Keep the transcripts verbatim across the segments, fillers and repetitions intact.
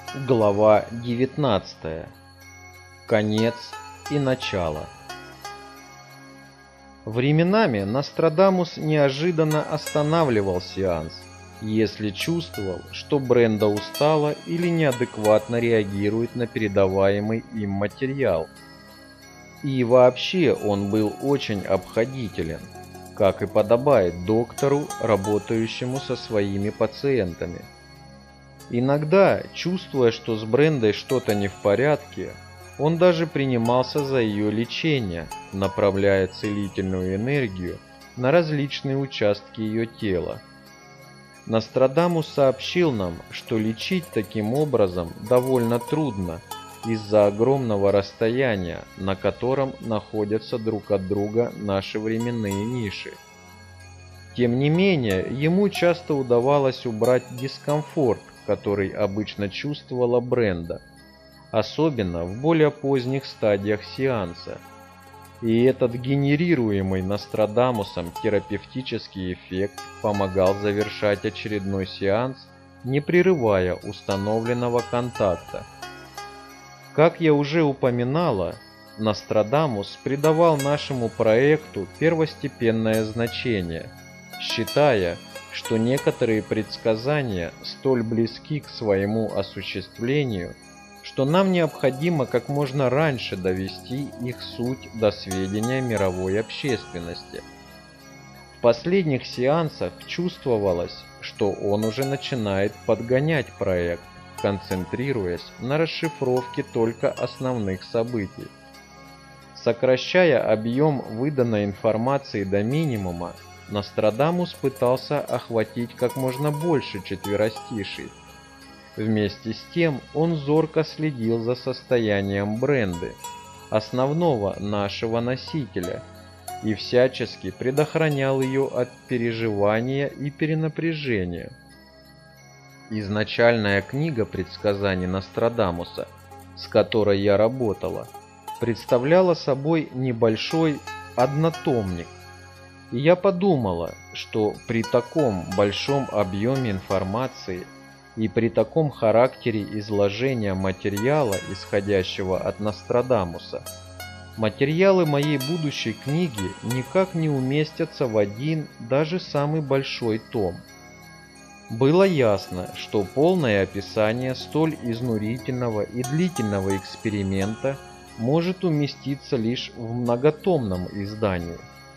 Глава девятнадцатая. Конец и начало. Временами Нострадамус неожиданно останавливал сеанс, если чувствовал, что Бренда устала или неадекватно реагирует на передаваемый им материал. И вообще он был очень обходителен, как и подобает доктору, работающему со своими пациентами. Иногда, чувствуя, что с Брендой что-то не в порядке, он даже принимался за ее лечение, направляя целительную энергию на различные участки ее тела. Нострадамус сообщил нам, что лечить таким образом довольно трудно из-за огромного расстояния, на котором находятся друг от друга наши временные ниши. Тем не менее, ему часто удавалось убрать дискомфорт, который обычно чувствовала Бренда, особенно в более поздних стадиях сеанса. И этот генерируемый Нострадамусом терапевтический эффект помогал завершать очередной сеанс, не прерывая установленного контакта. Как я уже упоминала, Нострадамус придавал нашему проекту первостепенное значение, считая, что некоторые предсказания столь близки к своему осуществлению, что нам необходимо как можно раньше довести их суть до сведения мировой общественности. В последних сеансах чувствовалось, что он уже начинает подгонять проект, концентрируясь на расшифровке только основных событий. Сокращая объем выданной информации до минимума, Нострадамус пытался охватить как можно больше четверостиший. Вместе с тем он зорко следил за состоянием Бренды, основного нашего носителя, и всячески предохранял ее от переживания и перенапряжения. Изначальная книга предсказаний Нострадамуса, с которой я работала, представляла собой небольшой однотомник. И я подумала, что при таком большом объеме информации и при таком характере изложения материала, исходящего от Нострадамуса, материалы моей будущей книги никак не уместятся в один, даже самый большой том. Было ясно, что полное описание столь изнурительного и длительного эксперимента может уместиться лишь в многотомном издании.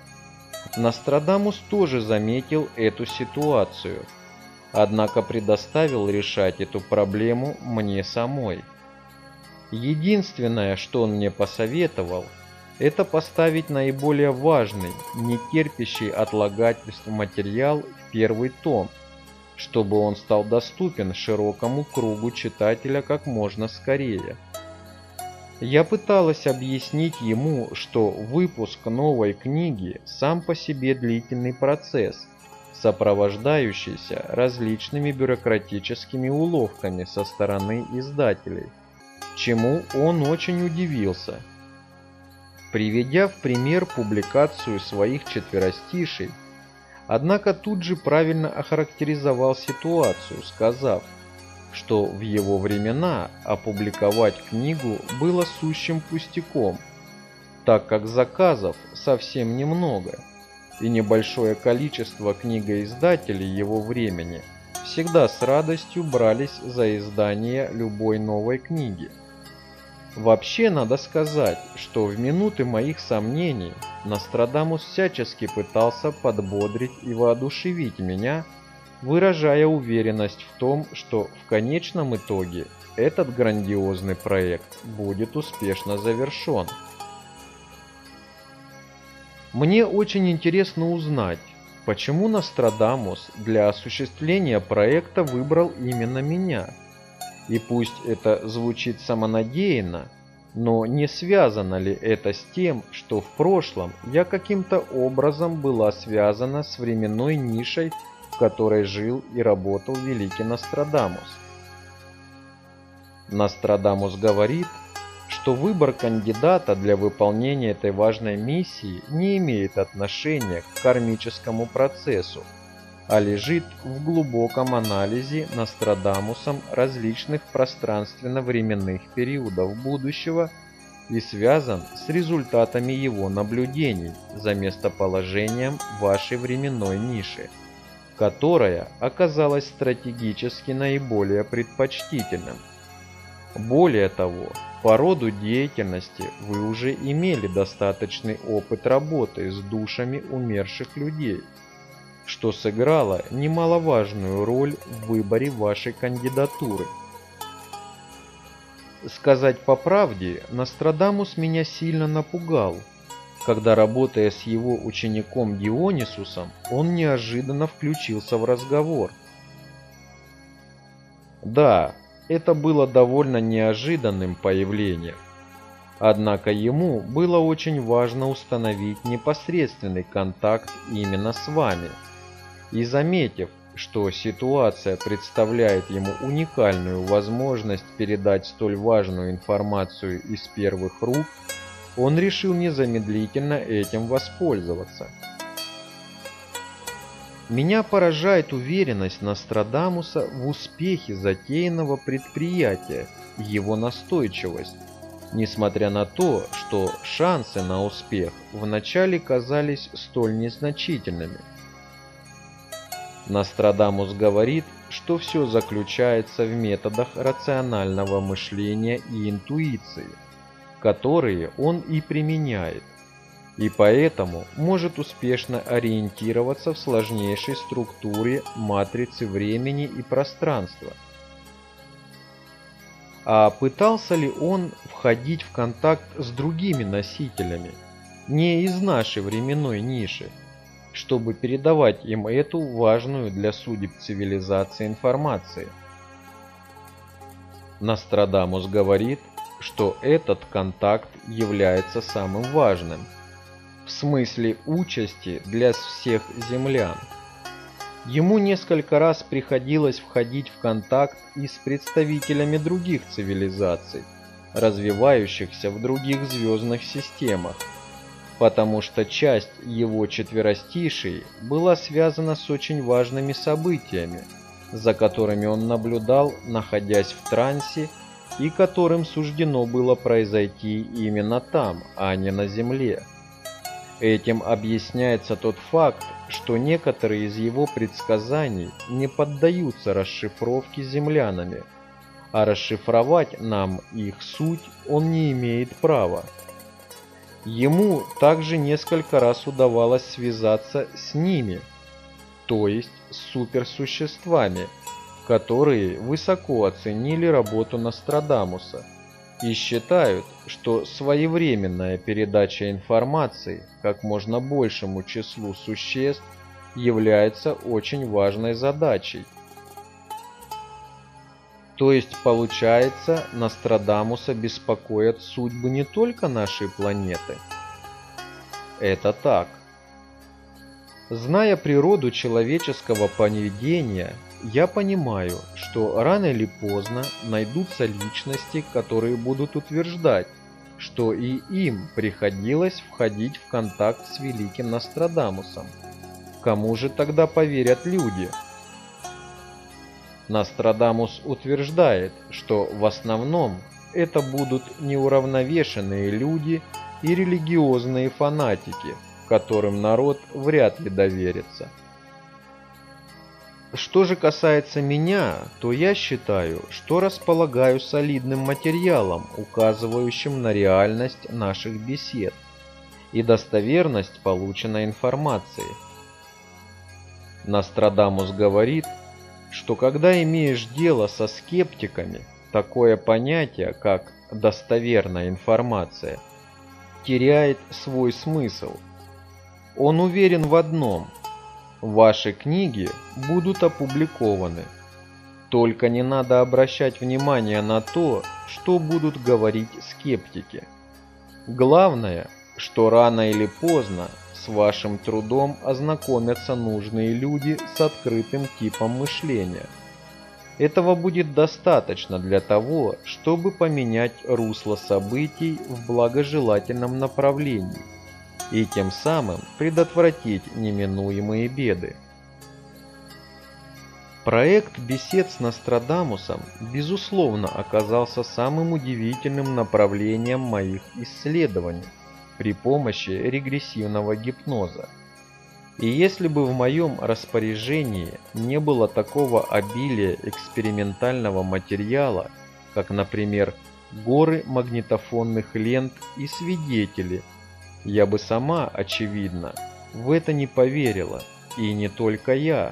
Нострадамус тоже заметил эту ситуацию, однако предоставил решать эту проблему мне самой. Единственное, что он мне посоветовал, это поставить наиболее важный, не терпящий отлагательств материал в первый том, чтобы он стал доступен широкому кругу читателя как можно скорее. Я пыталась объяснить ему, что выпуск новой книги сам по себе длительный процесс, сопровождающийся различными бюрократическими уловками со стороны издателей, чему он очень удивился. Приведя в пример публикацию своих четверостишей, однако тут же правильно охарактеризовал ситуацию, сказав, что в его времена опубликовать книгу было сущим пустяком, так как заказов совсем немного, и небольшое количество книгоиздателей его времени всегда с радостью брались за издание любой новой книги. Вообще надо сказать, что в минуты моих сомнений Нострадамус всячески пытался подбодрить и воодушевить меня, выражая уверенность в том, что в конечном итоге этот грандиозный проект будет успешно завершен. Мне очень интересно узнать, почему Нострадамус для осуществления проекта выбрал именно меня. И пусть это звучит самонадеянно, но не связано ли это с тем, что в прошлом я каким-то образом была связана с временной нишей, в которой жил и работал великий Нострадамус? Нострадамус говорит, что выбор кандидата для выполнения этой важной миссии не имеет отношения к кармическому процессу, а лежит в глубоком анализе Нострадамусом различных пространственно-временных периодов будущего и связан с результатами его наблюдений за местоположением вашей временной ниши, которая оказалась стратегически наиболее предпочтительным. Более того, по роду деятельности вы уже имели достаточный опыт работы с душами умерших людей, что сыграло немаловажную роль в выборе вашей кандидатуры. Сказать по правде, Нострадамус меня сильно напугал, когда, работая с его учеником Дионисусом, он неожиданно включился в разговор. Да, это было довольно неожиданным появлением. Однако ему было очень важно установить непосредственный контакт именно с вами. И заметив, что ситуация представляет ему уникальную возможность передать столь важную информацию из первых рук, он решил незамедлительно этим воспользоваться. Меня поражает уверенность Нострадамуса в успехе затеянного предприятия и его настойчивость, несмотря на то, что шансы на успех вначале казались столь незначительными. Нострадамус говорит, что все заключается в методах рационального мышления и интуиции, которые он и применяет, и поэтому может успешно ориентироваться в сложнейшей структуре матрицы времени и пространства. А пытался ли он входить в контакт с другими носителями, не из нашей временной ниши, чтобы передавать им эту важную для судеб цивилизации информацию? Нострадамус говорит, что этот контакт является самым важным, в смысле участи для всех землян. Ему несколько раз приходилось входить в контакт и с представителями других цивилизаций, развивающихся в других звездных системах, потому что часть его четверостишей была связана с очень важными событиями, за которыми он наблюдал, находясь в трансе, и которым суждено было произойти именно там, а не на Земле. Этим объясняется тот факт, что некоторые из его предсказаний не поддаются расшифровке землянами, а расшифровать нам их суть он не имеет права. Ему также несколько раз удавалось связаться с ними, то есть с суперсуществами, которые высоко оценили работу Нострадамуса и считают, что своевременная передача информации как можно большему числу существ является очень важной задачей. То есть, получается, Нострадамуса беспокоят судьбы не только нашей планеты? Это так. Зная природу человеческого поведения, я понимаю, что рано или поздно найдутся личности, которые будут утверждать, что и им приходилось входить в контакт с великим Нострадамусом. Кому же тогда поверят люди? Нострадамус утверждает, что в основном это будут неуравновешенные люди и религиозные фанатики, которым народ вряд ли доверится. Что же касается меня, то я считаю, что располагаю солидным материалом, указывающим на реальность наших бесед и достоверность полученной информации. Нострадамус говорит, что когда имеешь дело со скептиками, такое понятие, как «достоверная информация», теряет свой смысл. Он уверен в одном – ваши книги будут опубликованы. Только не надо обращать внимание на то, что будут говорить скептики. Главное, что рано или поздно с вашим трудом ознакомятся нужные люди с открытым типом мышления. Этого будет достаточно для того, чтобы поменять русло событий в благожелательном направлении и тем самым предотвратить неминуемые беды. Проект бесед с Нострадамусом, безусловно, оказался самым удивительным направлением моих исследований при помощи регрессивного гипноза. И если бы в моем распоряжении не было такого обилия экспериментального материала, как, например, горы магнитофонных лент и свидетели, я бы сама, очевидно, в это не поверила, и не только я.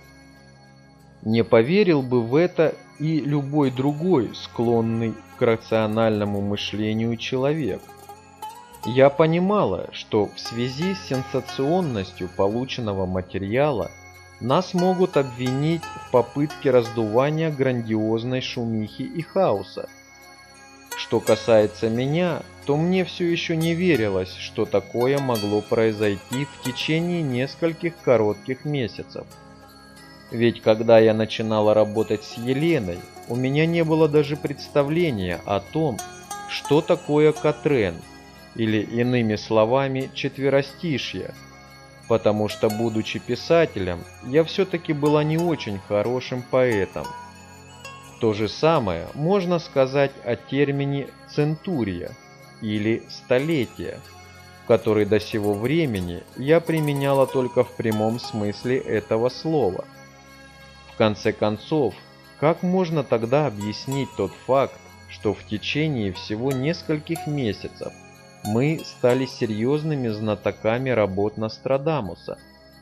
Не поверил бы в это и любой другой, склонный к рациональному мышлению человек. Я понимала, что в связи с сенсационностью полученного материала нас могут обвинить в попытке раздувания грандиозной шумихи и хаоса. Что касается меня, то мне все еще не верилось, что такое могло произойти в течение нескольких коротких месяцев. Ведь когда я начинала работать с Еленой, у меня не было даже представления о том, что такое Катрен, или иными словами четверостишье, потому что, будучи писателем, я все-таки была не очень хорошим поэтом. То же самое можно сказать о термине «центурия» или «столетие», который до сего времени я применяла только в прямом смысле этого слова. В конце концов, как можно тогда объяснить тот факт, что в течение всего нескольких месяцев мы стали серьезными знатоками работ Нострадамуса?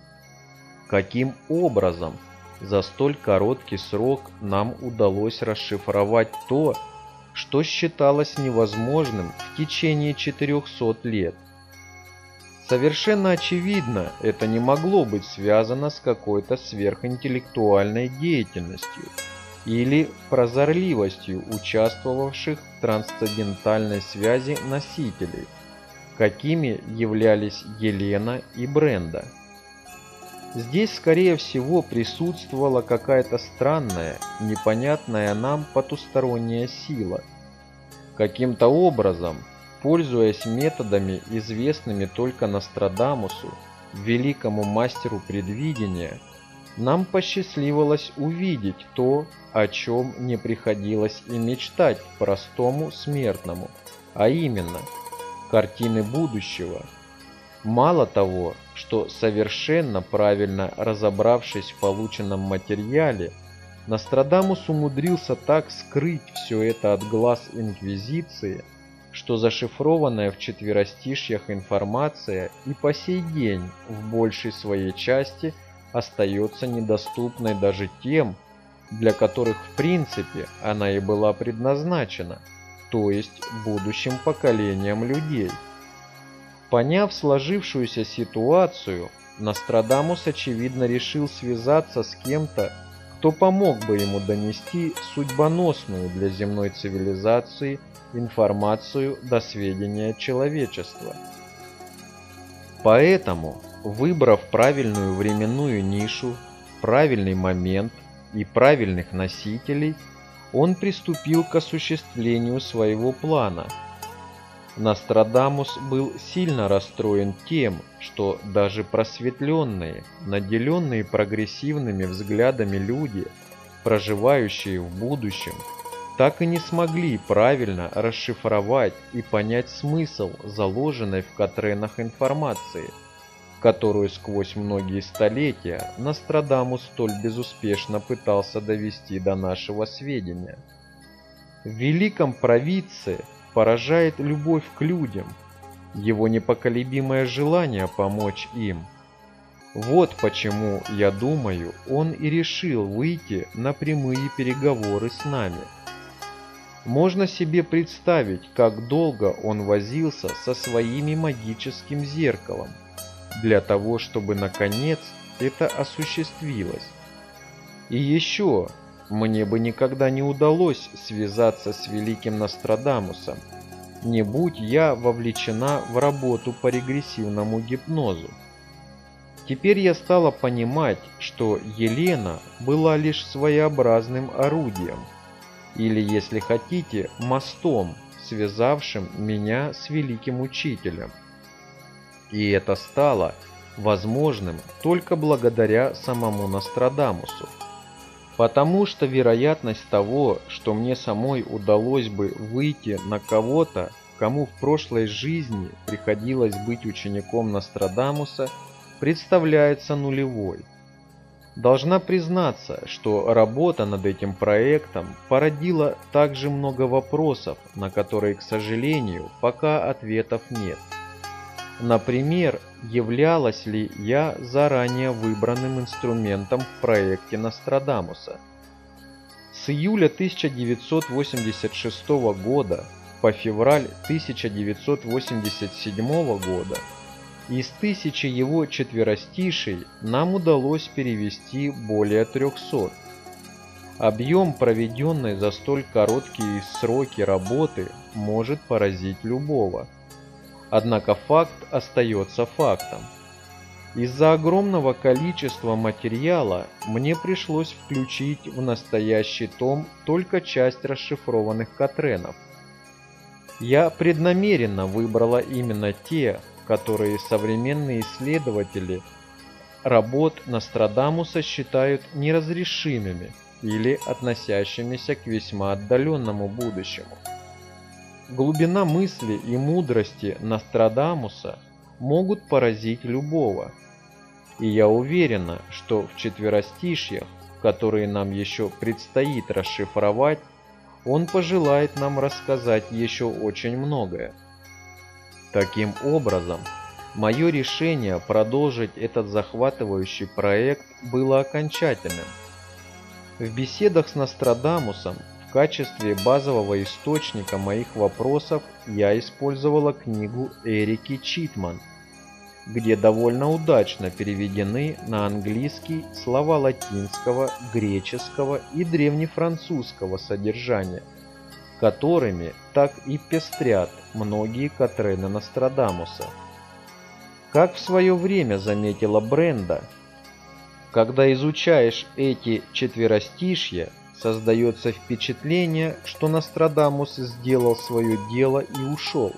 Каким образом за столь короткий срок нам удалось расшифровать то, что считалось невозможным в течение четырехсот лет? Совершенно очевидно, это не могло быть связано с какой-то сверхинтеллектуальной деятельностью или прозорливостью участвовавших в трансцендентальной связи носителей, какими являлись Елена и Бренда. Здесь, скорее всего, присутствовала какая-то странная, непонятная нам потусторонняя сила. Каким-то образом, пользуясь методами, известными только Нострадамусу, великому мастеру предвидения, нам посчастливилось увидеть то, о чем не приходилось и мечтать простому смертному, а именно картины будущего. Мало того, что совершенно правильно разобравшись в полученном материале, Нострадамус умудрился так скрыть все это от глаз Инквизиции, что зашифрованная в четверостишьях информация и по сей день в большей своей части остается недоступной даже тем, для которых в принципе она и была предназначена, то есть будущим поколениям людей. Поняв сложившуюся ситуацию, Нострадамус очевидно решил связаться с кем-то, кто помог бы ему донести судьбоносную для земной цивилизации информацию до сведения человечества. Поэтому, выбрав правильную временную нишу, правильный момент и правильных носителей, он приступил к осуществлению своего плана. Нострадамус был сильно расстроен тем, что даже просветленные, наделенные прогрессивными взглядами люди, проживающие в будущем, так и не смогли правильно расшифровать и понять смысл заложенной в Катренах информации, которую сквозь многие столетия Нострадамус столь безуспешно пытался довести до нашего сведения. В великом провидце поражает любовь к людям, его непоколебимое желание помочь им. Вот почему, я думаю, он и решил выйти на прямые переговоры с нами. Можно себе представить, как долго он возился со своими магическим зеркалом, для того, чтобы наконец это осуществилось. И еще, мне бы никогда не удалось связаться с великим Нострадамусом, не будь я вовлечена в работу по регрессивному гипнозу. Теперь я стала понимать, что Елена была лишь своеобразным орудием, или, если хотите, мостом, связавшим меня с великим учителем. И это стало возможным только благодаря самому Нострадамусу. Потому что вероятность того, что мне самой удалось бы выйти на кого-то, кому в прошлой жизни приходилось быть учеником Нострадамуса, представляется нулевой. Должна признаться, что работа над этим проектом породила также много вопросов, на которые, к сожалению, пока ответов нет. Например, являлась ли я заранее выбранным инструментом в проекте Нострадамуса? С июля тысяча девятьсот восемьдесят шестого года по февраль тысяча девятьсот восемьдесят седьмого года из тысячи его четверостишей нам удалось перевести более трехсот. Объем проведенной за столь короткие сроки работы может поразить любого. Однако факт остается фактом. Из-за огромного количества материала мне пришлось включить в настоящий том только часть расшифрованных Катренов. Я преднамеренно выбрала именно те, которые современные исследователи работ Нострадамуса считают неразрешимыми или относящимися к весьма отдаленному будущему. Глубина мысли и мудрости Нострадамуса могут поразить любого, и я уверена, что в четверостишьях, которые нам еще предстоит расшифровать, он пожелает нам рассказать еще очень многое. Таким образом, мое решение продолжить этот захватывающий проект было окончательным. В беседах с Нострадамусом в качестве базового источника моих вопросов я использовала книгу Эрики Читман, где довольно удачно переведены на английский слова латинского, греческого и древнефранцузского содержания, которыми так и пестрят многие Катрены Нострадамуса. Как в свое время заметила Бренда, когда изучаешь эти четверостишья, создается впечатление, что Нострадамус сделал свое дело и ушел.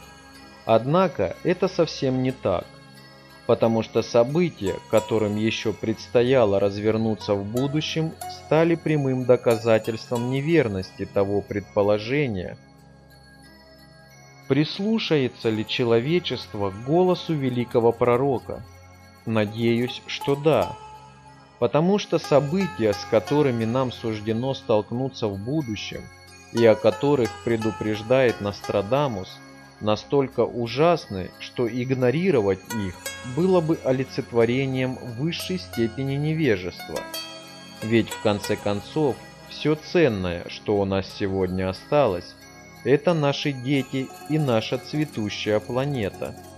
Однако это совсем не так, потому что события, которым еще предстояло развернуться в будущем, стали прямым доказательством неверности того предположения. Прислушается ли человечество к голосу великого пророка? Надеюсь, что да, потому что события, с которыми нам суждено столкнуться в будущем и о которых предупреждает Нострадамус, настолько ужасны, что игнорировать их было бы олицетворением высшей степени невежества. Ведь в конце концов, все ценное, что у нас сегодня осталось, это наши дети и наша цветущая планета.